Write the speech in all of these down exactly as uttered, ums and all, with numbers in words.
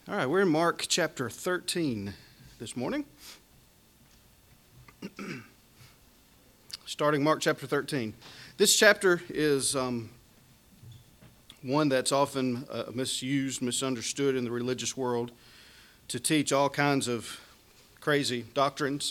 All right, we're in Mark chapter thirteen this morning. Starting Mark chapter thirteen. This chapter is um, one that's often uh, misused, misunderstood in the religious world to teach all kinds of crazy doctrines.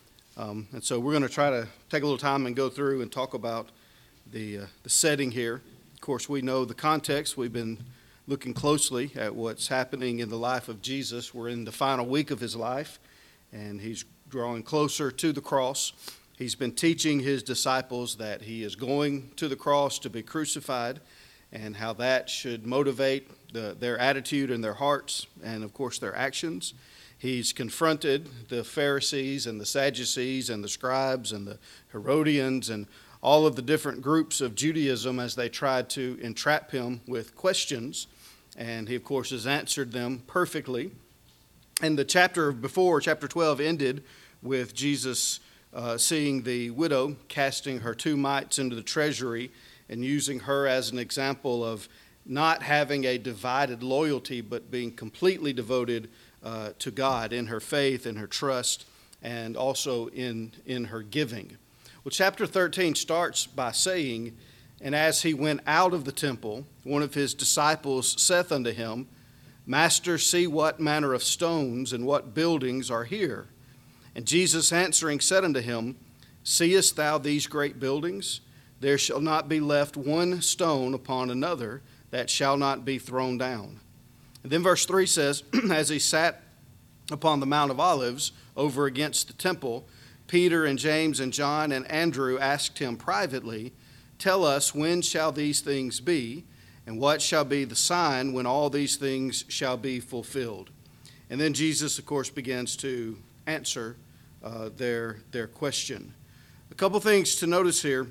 Um, and so we're going to try to take a little time and go through and talk about the, uh, the setting here. Of course, we know the context. We've been looking closely at what's happening in the life of Jesus. We're in the final week of his life, and he's drawing closer to the cross. He's been teaching his disciples that he is going to the cross to be crucified, and how that should motivate the, their attitude and their hearts, and of course their actions. He's confronted the Pharisees and the Sadducees and the scribes and the Herodians and all of the different groups of Judaism as they tried to entrap him with questions. And he, of course, has answered them perfectly. And the chapter before, chapter twelve, ended with Jesus uh, seeing the widow casting her two mites into the treasury and using her as an example of not having a divided loyalty, but being completely devoted uh, to God in her faith, in her trust, and also in, in her giving. Well, chapter thirteen starts by saying, "And as he went out of the temple, one of his disciples saith unto him, Master, see what manner of stones and what buildings are here. And Jesus answering said unto him, Seest thou these great buildings? There shall not be left one stone upon another that shall not be thrown down." And then verse three says, "As he sat upon the Mount of Olives over against the temple, Peter and James and John and Andrew asked him privately, Tell us, when shall these things be? And what shall be the sign when all these things shall be fulfilled?" And then Jesus, of course, begins to answer uh, their, their question. A couple things to notice here.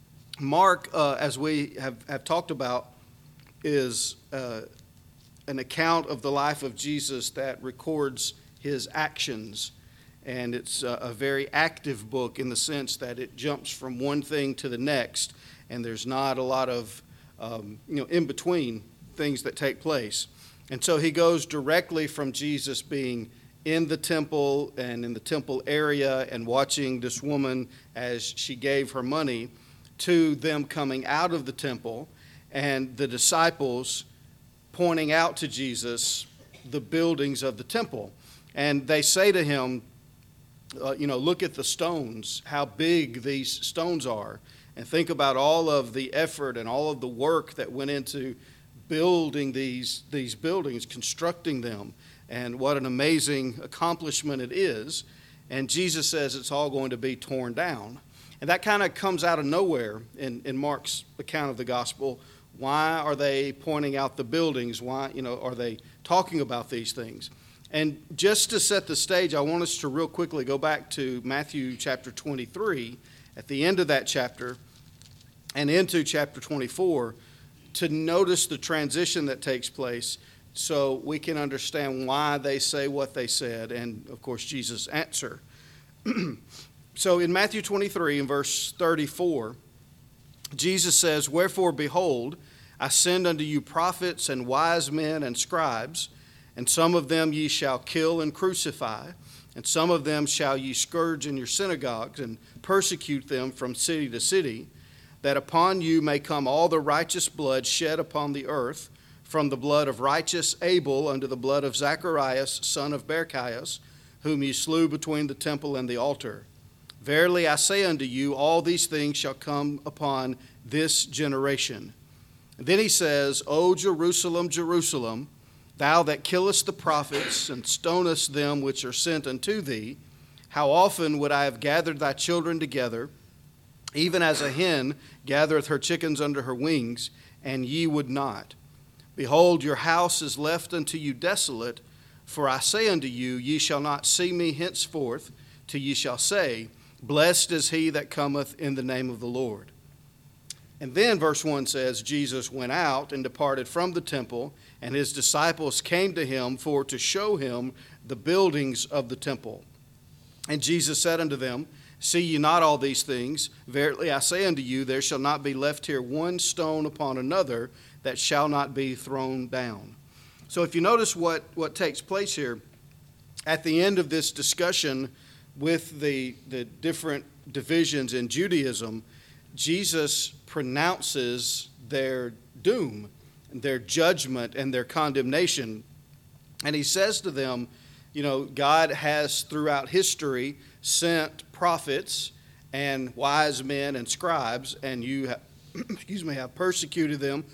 Mark, uh, as we have, have talked about, is uh, an account of the life of Jesus that records his actions. And it's a, a very active book in the sense that it jumps from one thing to the next, and there's not a lot of um, you know, in between things that take place. And so he goes directly from Jesus being in the temple and in the temple area and watching this woman as she gave her money, to them coming out of the temple and the disciples pointing out to Jesus the buildings of the temple. And they say to him, uh, you know, look at the stones, how big these stones are. And think about all of the effort and all of the work that went into building these, these buildings, constructing them, and what an amazing accomplishment it is. And Jesus says it's all going to be torn down. And that kind of comes out of nowhere in, in Mark's account of the gospel. Why are they pointing out the buildings? Why, you know, are they talking about these things? And just to set the stage, I want us to real quickly go back to Matthew chapter twenty-three, at the end of that chapter, and into chapter twenty-four, to notice the transition that takes place so we can understand why they say what they said, and, of course, Jesus' answer. So in Matthew twenty-three, in verse thirty-four, Jesus says, "Wherefore, behold, I send unto you prophets and wise men and scribes, and some of them ye shall kill and crucify, and some of them shall ye scourge in your synagogues, and persecute them from city to city, that upon you may come all the righteous blood shed upon the earth, from the blood of righteous Abel unto the blood of Zacharias, son of Barachias, whom ye slew between the temple and the altar. Verily I say unto you, all these things shall come upon this generation." And then he says, "O Jerusalem, Jerusalem, thou that killest the prophets and stonest them which are sent unto thee, how often would I have gathered thy children together, even as a hen gathereth her chickens under her wings, and ye would not. Behold, your house is left unto you desolate, for I say unto you, ye shall not see me henceforth, till ye shall say, Blessed is he that cometh in the name of the Lord." And then verse one says, "Jesus went out and departed from the temple, and his disciples came to him for to show him the buildings of the temple. And Jesus said unto them, See ye not all these things? Verily I say unto you, there shall not be left here one stone upon another that shall not be thrown down." So if you notice what, what takes place here, at the end of this discussion with the, the different divisions in Judaism, Jesus pronounces their doom, their judgment, and their condemnation. And he says to them, you know, God has throughout history sent prophets and wise men and scribes, and you have, excuse me, have persecuted them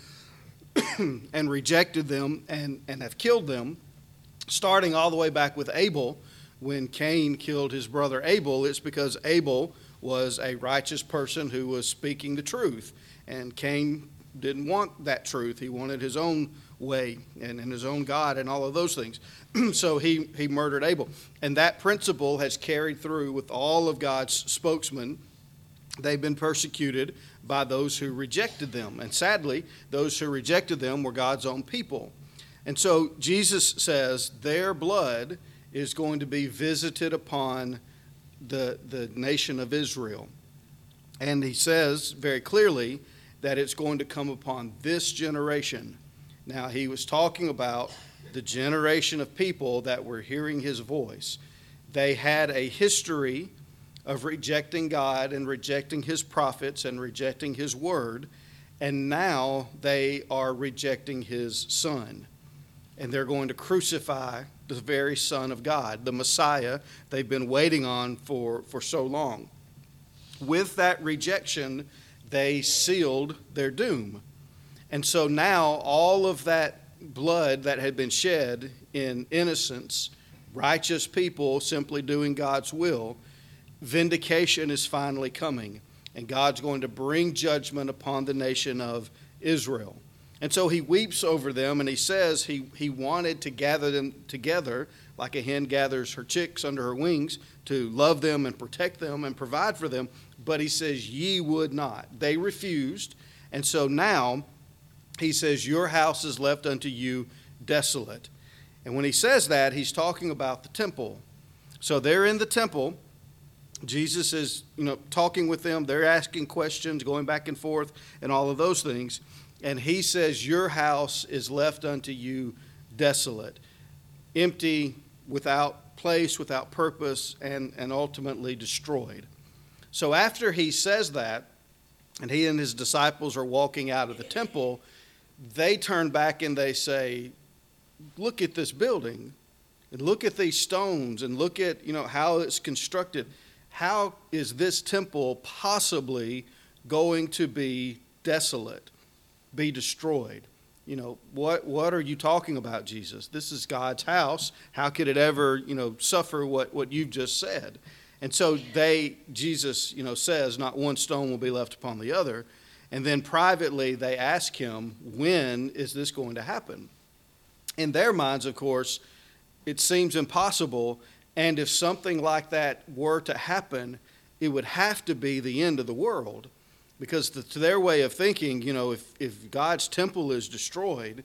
and rejected them and, and have killed them, starting all the way back with Abel. When Cain killed his brother Abel, it's because Abel was a righteous person who was speaking the truth, and Cain didn't want that truth. He wanted his own way and, and his own God and all of those things. So he, he murdered Abel. And that principle has carried through with all of God's spokesmen. They've been persecuted by those who rejected them. And sadly, those who rejected them were God's own people. And so Jesus says their blood is going to be visited upon the, the nation of Israel. And he says very clearly that it's going to come upon this generation. Now, he was talking about the generation of people that were hearing his voice. They had a history of rejecting God and rejecting his prophets and rejecting his word, and now they are rejecting his son. And they're going to crucify the very Son of God, the Messiah they've been waiting on for, for so long. With that rejection, they sealed their doom. And so now all of that blood that had been shed in innocence, righteous people simply doing God's will, vindication is finally coming. And God's going to bring judgment upon the nation of Israel. And so he weeps over them, and he says he, he wanted to gather them together like a hen gathers her chicks under her wings to love them and protect them and provide for them. But he says, ye would not. They refused. And so now he says, your house is left unto you desolate. And when he says that, he's talking about the temple. So they're in the temple. Jesus is, you know, talking with them. They're asking questions, going back and forth, and all of those things. And he says, your house is left unto you desolate, empty, without place, without purpose, and, and ultimately destroyed. So after he says that, and he and his disciples are walking out of the temple, they turn back and they say, look at this building, and look at these stones, and look at, you know, how it's constructed. How is this temple possibly going to be desolate? Be destroyed? You know, what what are you talking about, Jesus? This is God's house. How could it ever, you know, suffer what, what you've just said? And so they, Jesus, you know, says not one stone will be left upon the other. And then privately they ask him, when is this going to happen? In their minds, of course, it seems impossible. And if something like that were to happen, it would have to be the end of the world. Because the, to their way of thinking, you know, if, if God's temple is destroyed,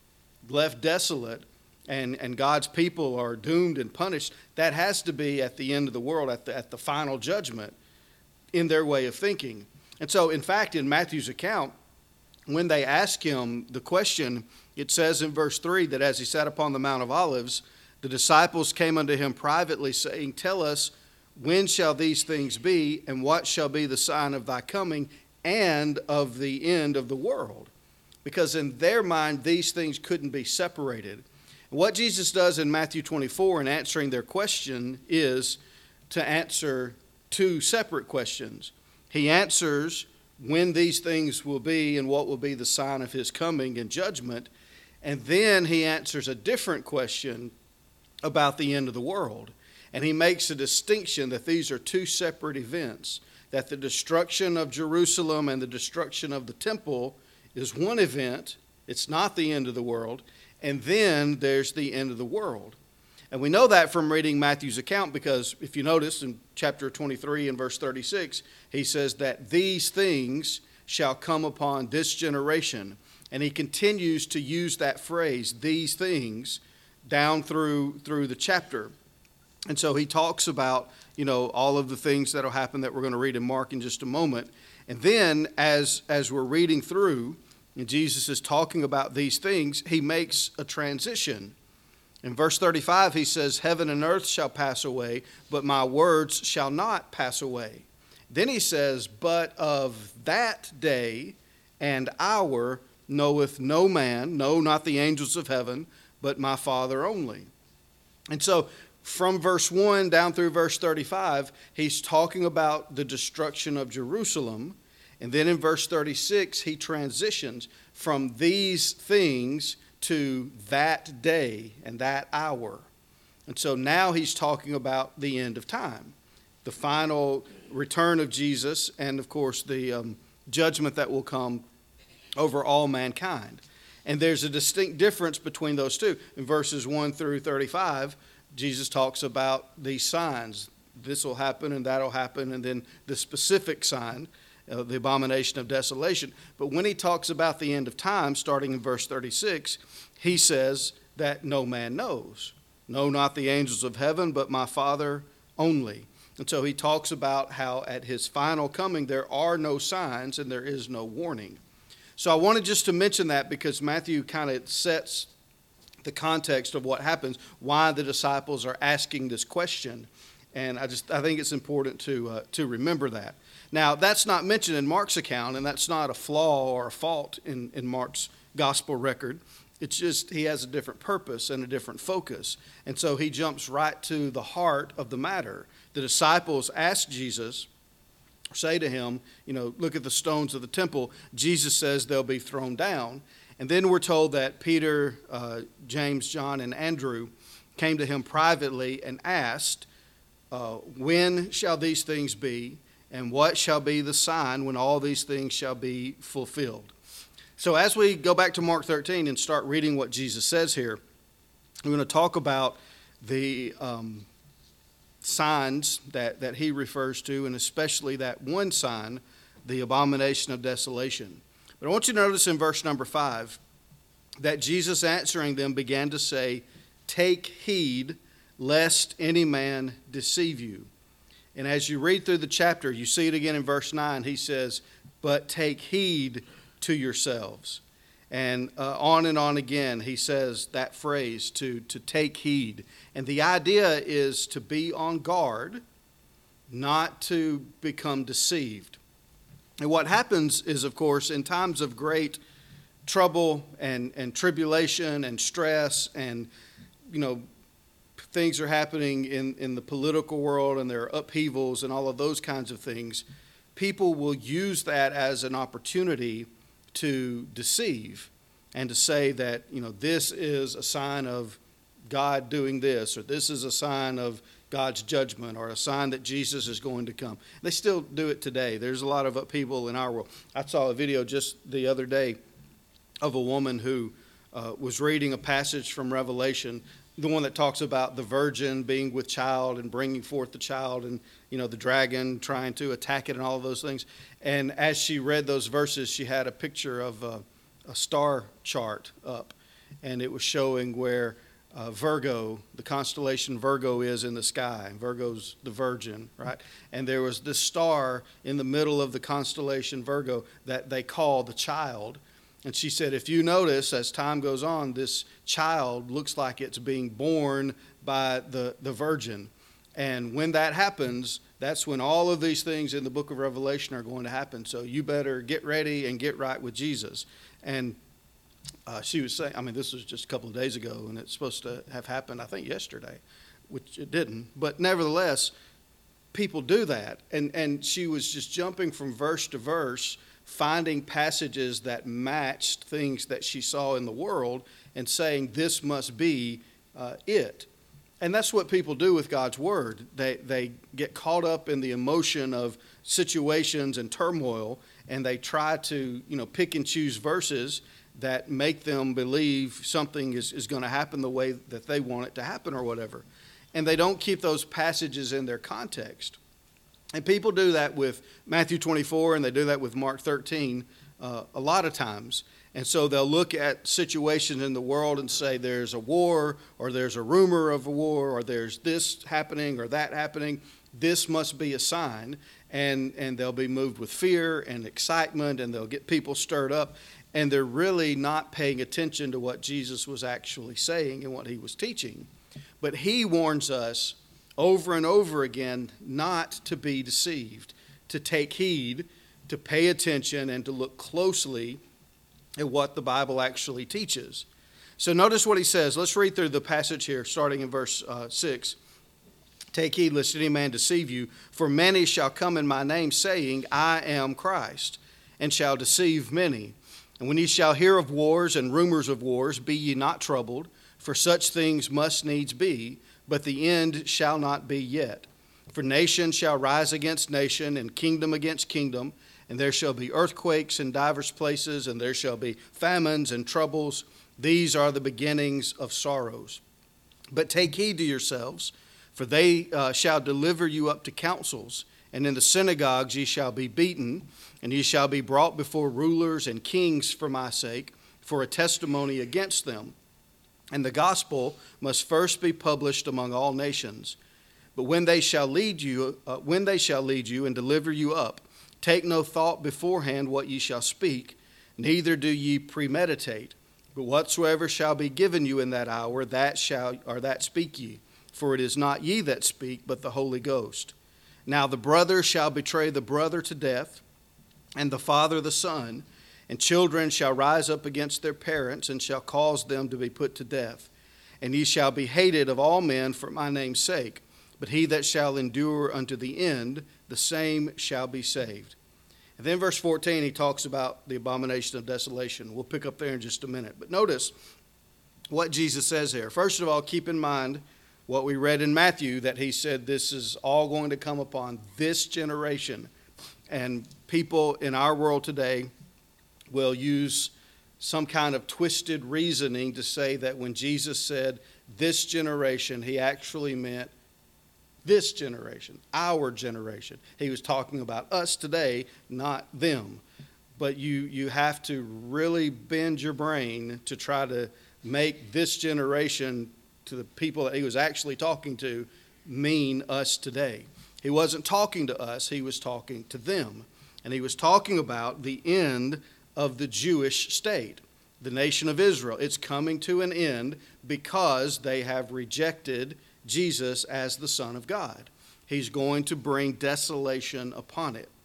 left desolate, and, and God's people are doomed and punished, that has to be at the end of the world, at the, at the final judgment, in their way of thinking. And so, in fact, in Matthew's account, when they ask him the question, it says in verse three that as he sat upon the Mount of Olives, the disciples came unto him privately, saying, tell us, when shall these things be, and what shall be the sign of thy coming and of the end of the world? Because in their mind, these things couldn't be separated. What Jesus does in Matthew twenty-four in answering their question is to answer two separate questions. He answers when these things will be and what will be the sign of his coming and judgment. And then he answers a different question about the end of the world. And he makes a distinction that these are two separate events, that the destruction of Jerusalem and the destruction of the temple is one event. It's not the end of the world. And then there's the end of the world. And we know that from reading Matthew's account, because if you notice in chapter twenty-three and verse thirty-six, he says that these things shall come upon this generation. And he continues to use that phrase, these things, down through through the chapter. And so he talks about, you know, all of the things that will happen that we're going to read in Mark in just a moment. And then as as we're reading through, and Jesus is talking about these things, he makes a transition. In verse thirty-five, he says, heaven and earth shall pass away, but my words shall not pass away. Then he says, but of that day and hour knoweth no man, no, not the angels of heaven, but my Father only. And so from verse one down through verse thirty-five, he's talking about the destruction of Jerusalem. And then in verse thirty-six, he transitions from these things to that day and that hour. And so now he's talking about the end of time, the final return of Jesus, and of course the um, judgment that will come over all mankind. And there's a distinct difference between those two. In verses one through thirty-five, Jesus talks about these signs. This will happen and that will happen, and then the specific sign, uh, the abomination of desolation. But when he talks about the end of time, starting in verse thirty-six, he says that no man knows. No, not the angels of heaven, but my Father only. And so he talks about how at his final coming there are no signs and there is no warning. So I wanted just to mention that because Matthew kind of sets the context of what happens, why the disciples are asking this question. And I just I think it's important to uh, to remember that. Now, that's not mentioned in Mark's account, and that's not a flaw or a fault in, in Mark's gospel record. It's just he has a different purpose and a different focus. And so he jumps right to the heart of the matter. The disciples ask Jesus, say to him, you know, look at the stones of the temple. Jesus says they'll be thrown down. And then we're told that Peter, uh, James, John, and Andrew came to him privately and asked, uh, when shall these things be? And what shall be the sign when all these things shall be fulfilled? So as we go back to Mark thirteen and start reading what Jesus says here, we're going to talk about the um, signs that, that he refers to, and especially that one sign, the abomination of desolation. But I want you to notice in verse number five that Jesus answering them began to say, take heed lest any man deceive you. And as you read through the chapter, you see it again in verse nine. He says, but take heed to yourselves. And uh, on and on again, he says that phrase, to, to take heed. And the idea is to be on guard, not to become deceived. And what happens is, of course, in times of great trouble and, and tribulation and stress and, you know, things are happening in, in the political world and there are upheavals and all of those kinds of things, people will use that as an opportunity to deceive and to say that, you know, this is a sign of God doing this, or this is a sign of God's judgment, or a sign that Jesus is going to come. They still do it today. There's a lot of upheaval in our world. I saw a video just the other day of a woman who uh, was reading a passage from Revelation, the one that talks about the virgin being with child and bringing forth the child, and, you know, the dragon trying to attack it and all of those things. And as she read those verses, she had a picture of a, a star chart up, and it was showing where uh, Virgo, the constellation Virgo, is in the sky. Virgo's the virgin, right? And there was this star in the middle of the constellation Virgo that they call the child. And she said, if you notice, as time goes on, this child looks like it's being born by the, the virgin. And when that happens, that's when all of these things in the book of Revelation are going to happen. So you better get ready and get right with Jesus. And uh, she was saying, I mean, this was just a couple of days ago, and it's supposed to have happened, I think, yesterday, which it didn't. But nevertheless, people do that. And, and she was just jumping from verse to verse, finding passages that matched things that she saw in the world and saying this must be uh, it. And that's what people do with God's word. They they get caught up in the emotion of situations and turmoil, and they try to, you know, pick and choose verses that make them believe something is, is going to happen the way that they want it to happen or whatever. And they don't keep those passages in their context. And people do that with Matthew twenty-four, and they do that with Mark thirteen uh, a lot of times. And so they'll look at situations in the world and say there's a war, or there's a rumor of a war, or there's this happening or that happening. This must be a sign. And, and they'll be moved with fear and excitement, and they'll get people stirred up. and they're really not paying attention to what Jesus was actually saying and what he was teaching. But he warns us over and over again not to be deceived, to take heed, to pay attention, and to look closely at what the Bible actually teaches. So notice what he says. Let's read through the passage here, starting in verse uh, six. Take heed lest any man deceive you, for many shall come in my name, saying, I am Christ, and shall deceive many. And when ye shall hear of wars and rumors of wars, be ye not troubled, for such things must needs be, but the end shall not be yet. For nation shall rise against nation, and kingdom against kingdom, and there shall be earthquakes in divers places, and there shall be famines and troubles. These are the beginnings of sorrows. But take heed to yourselves, for they uh, shall deliver you up to councils, and in the synagogues ye shall be beaten, and ye shall be brought before rulers and kings for my sake, for a testimony against them. And the gospel must first be published among all nations. But when they shall lead you, uh, when they shall lead you and deliver you up, take no thought beforehand what ye shall speak, neither do ye premeditate. But whatsoever shall be given you in that hour, that shall or that speak ye. For it is not ye that speak, but the Holy Ghost. Now the brother shall betray the brother to death, and the father the son, and children shall rise up against their parents, and shall cause them to be put to death. And ye shall be hated of all men for my name's sake. But he that shall endure unto the end, the same shall be saved. And then verse fourteen, he talks about the abomination of desolation. We'll pick up there in just a minute. But notice what Jesus says here. First of all, keep in mind what we read in Matthew, that he said this is all going to come upon this generation. And people in our world today will use some kind of twisted reasoning to say that when Jesus said this generation, he actually meant this generation, our generation. He was talking about us today, not them. But you, you have to really bend your brain to try to make this generation, to the people that he was actually talking to, mean us today. He wasn't talking to us, he was talking to them. And he was talking about the end of the Jewish state, the nation of Israel. It's coming to an end because they have rejected Jesus as the Son of God. He's going to bring desolation upon it.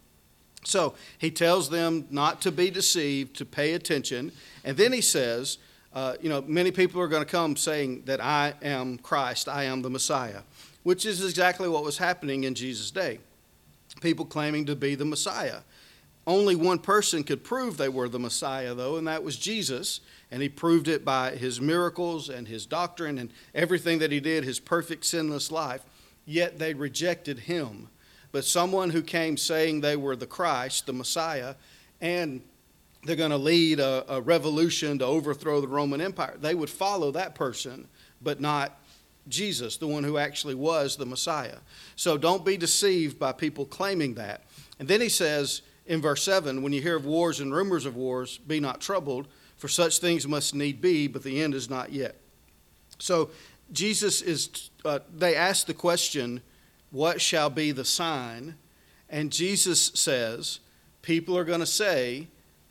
So he tells them not to be deceived, to pay attention. And then he says, uh, you know, many people are going to come saying that I am Christ, I am the Messiah, which is exactly what was happening in Jesus' day. People claiming to be the Messiah. Only one person could prove they were the Messiah, though, and that was Jesus. And he proved it by his miracles and his doctrine and everything that he did, his perfect sinless life. Yet they rejected him. But someone who came saying they were the Christ, the Messiah, and they're going to lead a, a revolution to overthrow the Roman Empire, they would follow that person, but not Jesus, the one who actually was the Messiah. So don't be deceived by people claiming that. And then he says in verse seven, when you hear of wars and rumors of wars, be not troubled, for such things must need be, but the end is not yet. So Jesus is, uh, they ask the question, what shall be the sign? And Jesus says, people are going to say,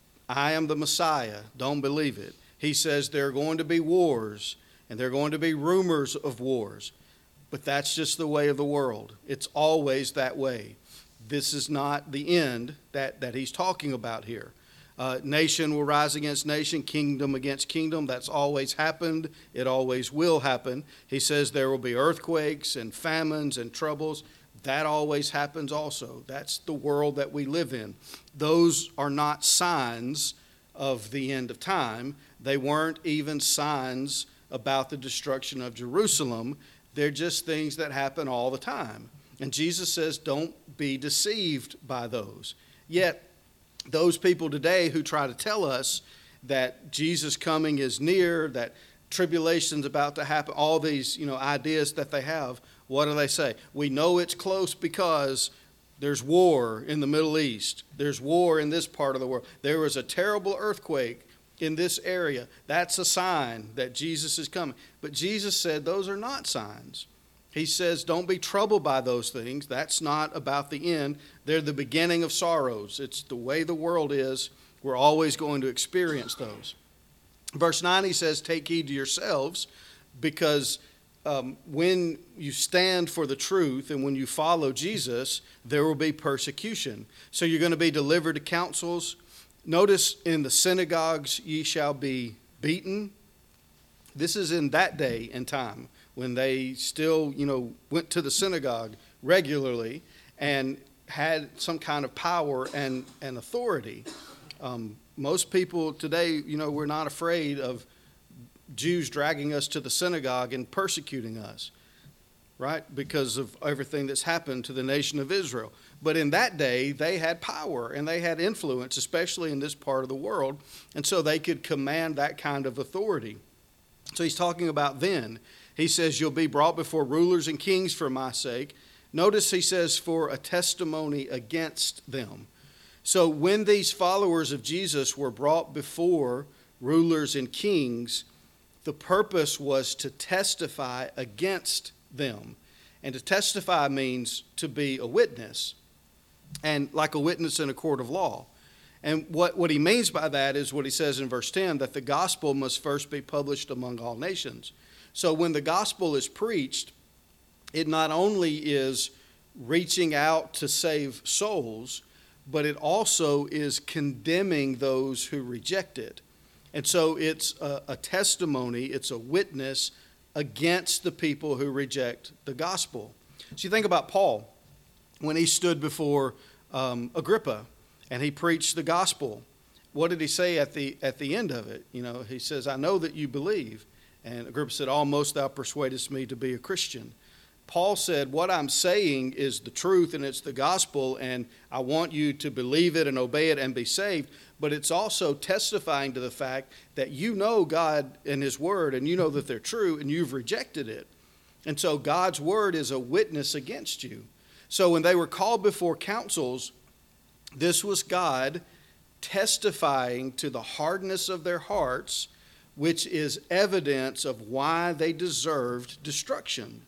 I am the Messiah. Don't believe it. He says there are going to be wars, and there are going to be rumors of wars. But that's just the way of the world. It's always that way. This is not the end that, that he's talking about here. Uh, nation will rise against nation, kingdom against kingdom. That's always happened. It always will happen. He says there will be earthquakes and famines and troubles. That always happens also. That's the world that we live in. Those are not signs of the end of time. They weren't even signs about the destruction of Jerusalem. They're just things that happen all the time. And Jesus says, don't be deceived by those. Yet, those people today who try to tell us that Jesus' coming is near, that tribulation's about to happen, all these, you know, ideas that they have, what do they say? We know it's close because there's war in the Middle East. There's war in this part of the world. There was a terrible earthquake in this area. That's a sign that Jesus is coming. But Jesus said those are not signs. He says, don't be troubled by those things. That's not about the end. They're the beginning of sorrows. It's the way the world is. We're always going to experience those. Verse nine, he says, take heed to yourselves, because um, when you stand for the truth and when you follow Jesus, there will be persecution. So you're going to be delivered to councils. Notice, in the synagogues ye shall be beaten. This is in that day and time when they still, you know, went to the synagogue regularly and had some kind of power and, and authority. Um, most people today, you know, we're not afraid of Jews dragging us to the synagogue and persecuting us, right? Because of everything that's happened to the nation of Israel. But in that day, they had power and they had influence, especially in this part of the world. And so they could command that kind of authority. So he's talking about then. He says, you'll be brought before rulers and kings for my sake. Notice he says, for a testimony against them. So when these followers of Jesus were brought before rulers and kings, the purpose was to testify against them. And to testify means to be a witness, and like a witness in a court of law. And what, what he means by that is what he says in verse ten, that the gospel must first be published among all nations. So when the gospel is preached, it not only is reaching out to save souls, but it also is condemning those who reject it. And so it's a, a testimony, it's a witness against the people who reject the gospel. So you think about Paul, when he stood before um, Agrippa and he preached the gospel. What did he say at the at the end of it? You know, he says, I know that you believe. And Agrippa said, almost thou persuadest me to be a Christian. Paul said, what I'm saying is the truth and it's the gospel, and I want you to believe it and obey it and be saved. But it's also testifying to the fact that you know God and his word, and you know that they're true, and you've rejected it. And so God's word is a witness against you. So when they were called before councils, this was God testifying to the hardness of their hearts, which is evidence of why they deserved destruction.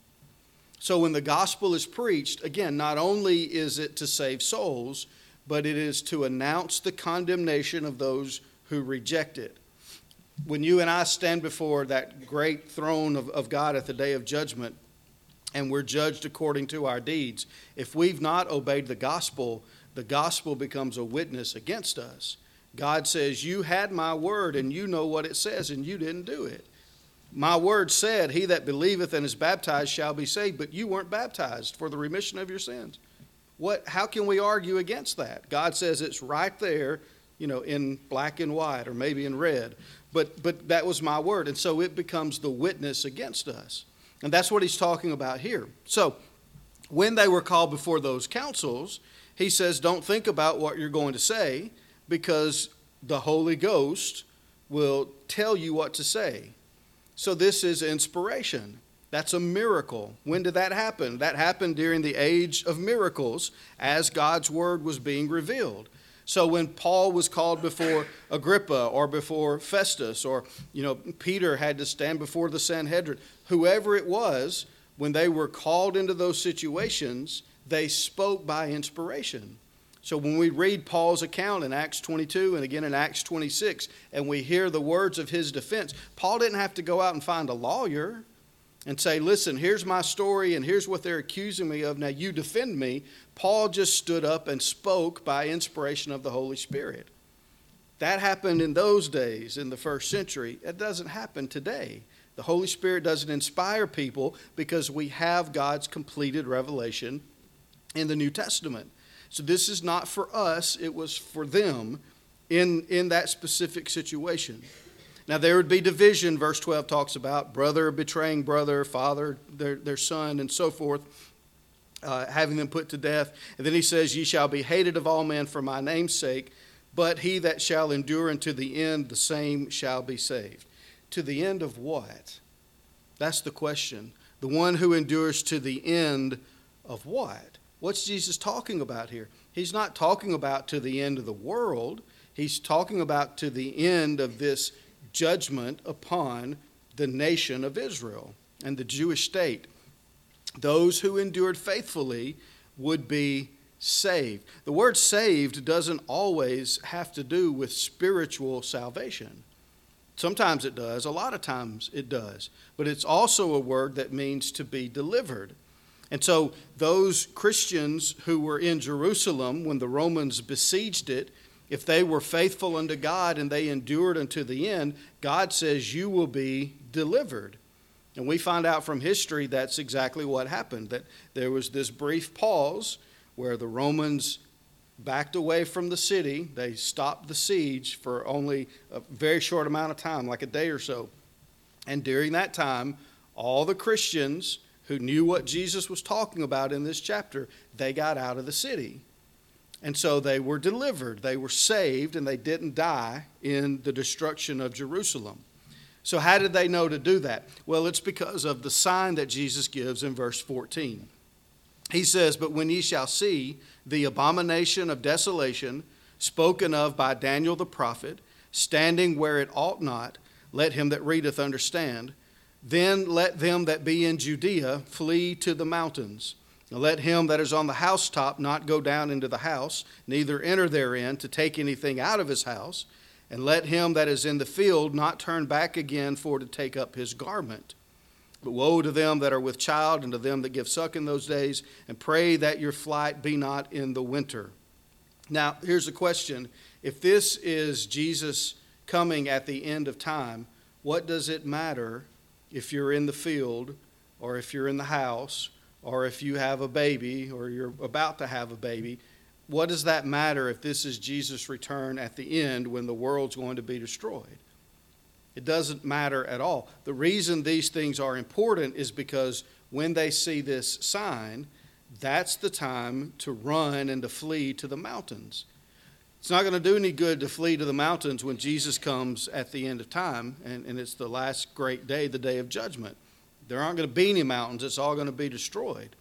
So when the gospel is preached, again, not only is it to save souls, but it is to announce the condemnation of those who reject it. When you and I stand before that great throne of, of God at the day of judgment, and we're judged according to our deeds, if we've not obeyed the gospel, the gospel becomes a witness against us. God says, you had my word, and you know what it says, and you didn't do it. My word said, he that believeth and is baptized shall be saved, but you weren't baptized for the remission of your sins. What? How can we argue against that? God says it's right there, you know, in black and white, or maybe in red. But but that was my word, and so it becomes the witness against us. And that's what he's talking about here. So when they were called before those councils, he says, don't think about what you're going to say, because the Holy Ghost will tell you what to say. So this is inspiration. That's a miracle. When did that happen? That happened during the age of miracles as God's word was being revealed. So when Paul was called before Agrippa or before Festus, or, you know, Peter had to stand before the Sanhedrin, whoever it was, when they were called into those situations, they spoke by inspiration. So when we read Paul's account in Acts twenty-two and again in Acts twenty-six, and we hear the words of his defense, Paul didn't have to go out and find a lawyer and say, listen, here's my story and here's what they're accusing me of. Now you defend me. Paul just stood up and spoke by inspiration of the Holy Spirit. That happened in those days in the first century. It doesn't happen today. The Holy Spirit doesn't inspire people because we have God's completed revelation in the New Testament. So this is not for us, it was for them in, in that specific situation. Now there would be division, verse twelve talks about brother betraying brother, father, their, their son, and so forth, uh, having them put to death. And then he says, ye shall be hated of all men for my name's sake, but he that shall endure unto the end, the same shall be saved. To the end of what? That's the question. The one who endures to the end of what? What's Jesus talking about here? He's not talking about to the end of the world. He's talking about to the end of this judgment upon the nation of Israel and the Jewish state. Those who endured faithfully would be saved. The word saved doesn't always have to do with spiritual salvation. Sometimes it does, a lot of times it does, but it's also a word that means to be delivered. And so those Christians who were in Jerusalem when the Romans besieged it, if they were faithful unto God and they endured unto the end, God says you will be delivered. And we find out from history that's exactly what happened, that there was this brief pause where the Romans backed away from the city. They stopped the siege for only a very short amount of time, like a day or so. And during that time, all the Christians who knew what Jesus was talking about in this chapter, they got out of the city. And so they were delivered, they were saved, and they didn't die in the destruction of Jerusalem. So how did they know to do that? Well, it's because of the sign that Jesus gives in verse fourteen. He says, "But when ye shall see the abomination of desolation spoken of by Daniel the prophet, standing where it ought not, let him that readeth understand. Then let them that be in Judea flee to the mountains. And let him that is on the housetop not go down into the house, neither enter therein to take anything out of his house. And let him that is in the field not turn back again for to take up his garment. But woe to them that are with child and to them that give suck in those days, and pray that your flight be not in the winter." Now, here's a question. If this is Jesus coming at the end of time, what does it matter if you're in the field or if you're in the house or if you have a baby or you're about to have a baby? What does that matter if this is Jesus' return at the end when the world's going to be destroyed? It doesn't matter at all. The reason these things are important is because when they see this sign, that's the time to run and to flee to the mountains. It's not going to do any good to flee to the mountains when Jesus comes at the end of time, and, and it's the last great day, the day of judgment. There aren't going to be any mountains. It's all going to be destroyed.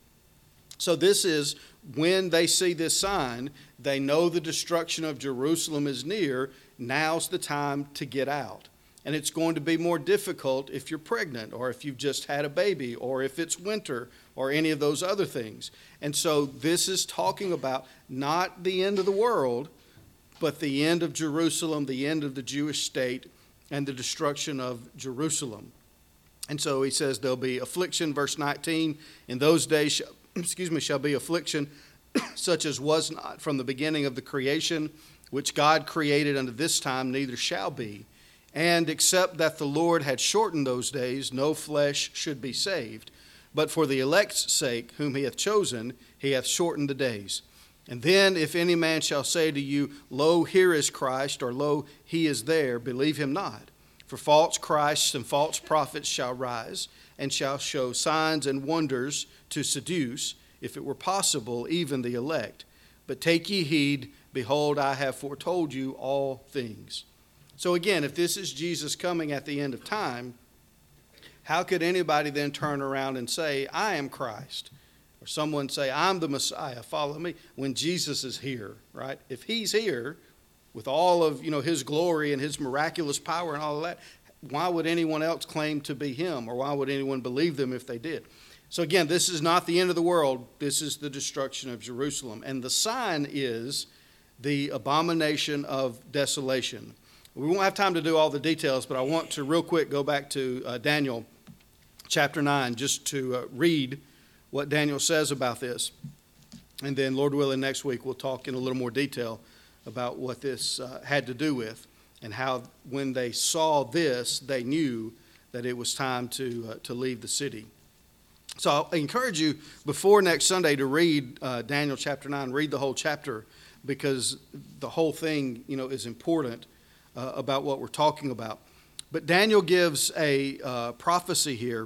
So this is when they see this sign, they know the destruction of Jerusalem is near. Now's the time to get out. And it's going to be more difficult if you're pregnant or if you've just had a baby or if it's winter or any of those other things. And so this is talking about not the end of the world, but the end of Jerusalem, the end of the Jewish state, and the destruction of Jerusalem. And so he says there'll be affliction, verse nineteen, in those days, shall, excuse me, shall be affliction such as was not from the beginning of the creation, which God created unto this time, neither shall be. And except that the Lord had shortened those days, no flesh should be saved. But for the elect's sake, whom he hath chosen, he hath shortened the days. And then if any man shall say to you, Lo, here is Christ, or Lo, he is there, believe him not. For false Christs and false prophets shall rise, and shall show signs and wonders to seduce, if it were possible, even the elect. But take ye heed, behold, I have foretold you all things. So again, if this is Jesus coming at the end of time, how could anybody then turn around and say, I am Christ? Or someone say, I'm the Messiah, follow me, when Jesus is here, right? If he's here with all of, you know, his glory and his miraculous power and all of that, why would anyone else claim to be him? Or why would anyone believe them if they did? So again, this is not the end of the world. This is the destruction of Jerusalem. And the sign is the abomination of desolation. We won't have time to do all the details, but I want to real quick go back to uh, Daniel chapter nine just to uh, read what Daniel says about this. And then, Lord willing, next week we'll talk in a little more detail about what this uh, had to do with and how when they saw this, they knew that it was time to, uh, to leave the city. So I encourage you before next Sunday to read uh, Daniel chapter nine, read the whole chapter, because the whole thing, you know, is important uh, about what we're talking about. But Daniel gives a uh, prophecy here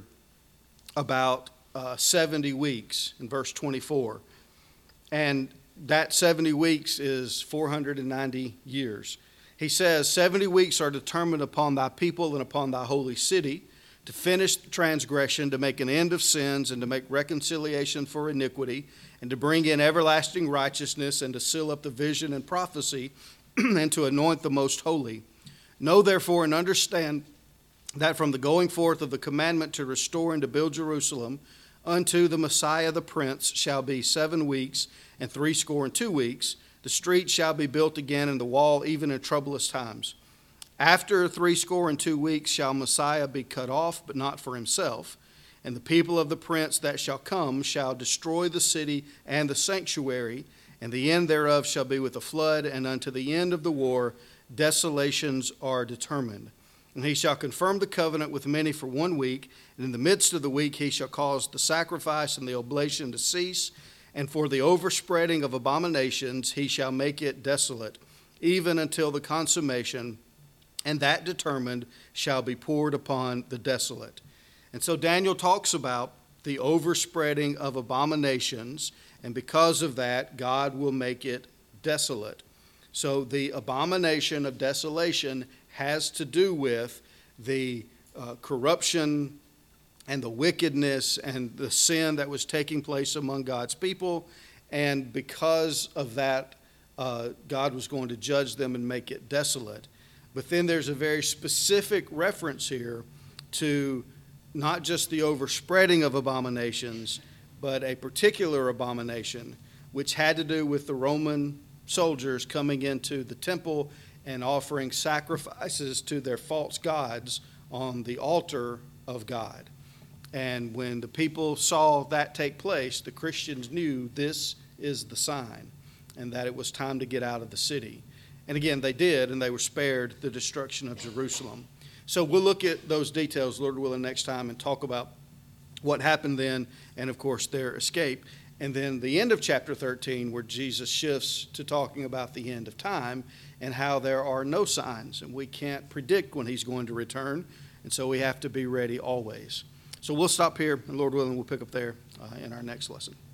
about uh, seventy weeks in verse twenty-four. And that seventy weeks is four hundred ninety years. He says, seventy weeks are determined upon thy people and upon thy holy city, to finish the transgression, to make an end of sins, and to make reconciliation for iniquity, and to bring in everlasting righteousness, and to seal up the vision and prophecy, and to anoint the most holy. Know therefore and understand that from the going forth of the commandment to restore and to build Jerusalem unto the Messiah the Prince shall be seven weeks and threescore and two weeks. The street shall be built again, and the wall even in troublous times. After threescore and two weeks shall Messiah be cut off, but not for himself. And the people of the prince that shall come shall destroy the city and the sanctuary, and the end thereof shall be with a flood, and unto the end of the war desolations are determined. And he shall confirm the covenant with many for one week, and in the midst of the week he shall cause the sacrifice and the oblation to cease, and for the overspreading of abominations he shall make it desolate, even until the consummation, and that determined shall be poured upon the desolate. And so Daniel talks about the overspreading of abominations, and because of that, God will make it desolate. So the abomination of desolation has to do with the uh, corruption and the wickedness and the sin that was taking place among God's people. And because of that, uh, God was going to judge them and make it desolate. But then there's a very specific reference here to not just the overspreading of abominations, but a particular abomination, which had to do with the Roman soldiers coming into the temple and offering sacrifices to their false gods on the altar of God. And when the people saw that take place, the Christians knew this is the sign, and that it was time to get out of the city. And again, they did, and they were spared the destruction of Jerusalem. So we'll look at those details, Lord willing, next time and talk about what happened then and, of course, their escape. And then the end of chapter thirteen, where Jesus shifts to talking about the end of time and how there are no signs, and we can't predict when he's going to return, and so we have to be ready always. So we'll stop here, and Lord willing, we'll pick up there uh, in our next lesson.